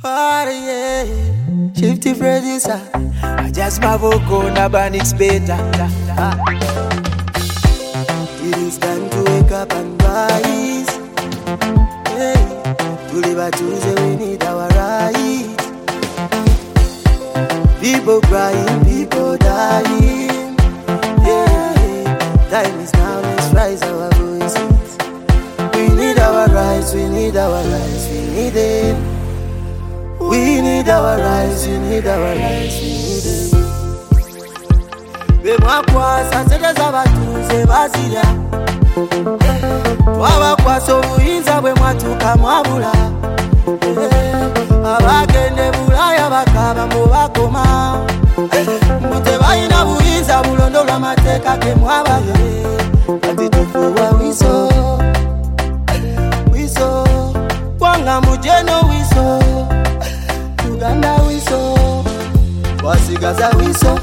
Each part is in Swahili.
Oh yeah, Shifty producer. I just my vocal, Nabanix beta. It is time to wake up and rise. Hey, to live a Tuesday, we need our right. People crying, people dying. Yeah, time is now, let's rise our voices. We need our rights, we need our rights, we need it. We need our rights, we need our rights, we need it. Bemwakwasa sente z'abatuuze bazira. Wabakwasa obuyinza bwe mwatuuka mwabula. Abagende Bulaaya bakaba mu bakoma. Mbu tebalina buyinza bulondo lw'amateeka ge mwabaye. Kati tufuuwa wiso, wiso, gwanga mujeno wiso. Uganda wiso, wasigaza wiso,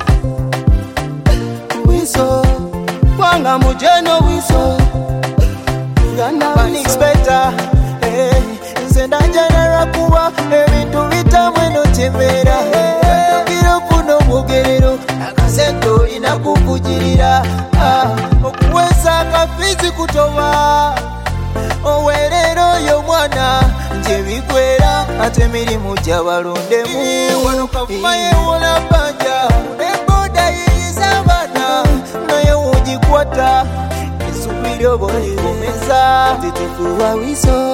wiso, gwanga mujeno wiso. Uganda Banix beta, nze ndajanira kuba ebintu bitamweno kyembeera. Tugire kuno mwogerero, akasento inakukujirira. Okuwesa akafizi kutoba, owerero yo mwana nje bikwera ate mirimu gyabalondemu. Wano kavuma yewola banja eboda yeyizabana naye wogikwata esubiri oboyomeza. Titufuwa wiso,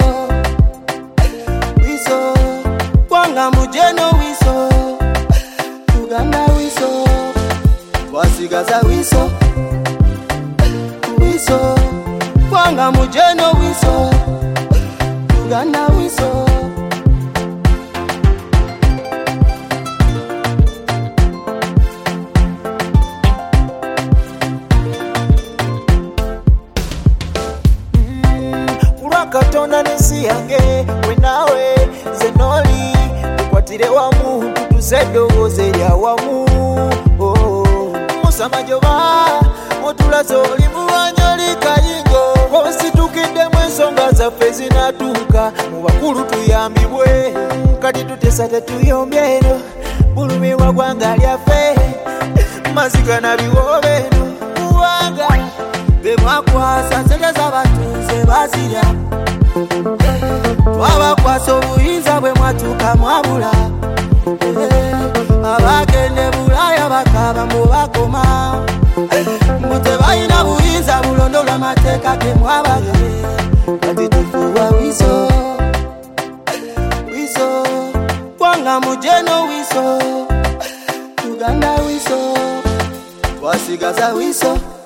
wiso, gwanga mujeno wiso. Uganda wiso, wasigaza wiso, wiso, gwanga mujeno wiso. Uganda wiso. Katonda n'ensi yange we naawe nze n'oli tukwatire wamu tutuze eddoboozi erya wamu. Musa Majoba otulaze oli mulwanyi oli kayingo. Ositukiddemu ensonga zaffe zinatuuka mu bakulu tuyambibwe. Kati tutesa tetuyombye eno bulumirwa gwanga lyaffe maziga na biwoobe eno kubanga bemwakwasa sente z'abatuuze bazira. Wabakwasa obuyinza bwe mwatuuka mwabula. Abagende Bulaaya bakaba mu bakoma. Mbu tebalina buyinza bulondo lw'amateeka ge mwabaye. Kati tufuuwa wiso, wiso, gwanga mujeno wiso. Uganda wiso, wasigaza wiso.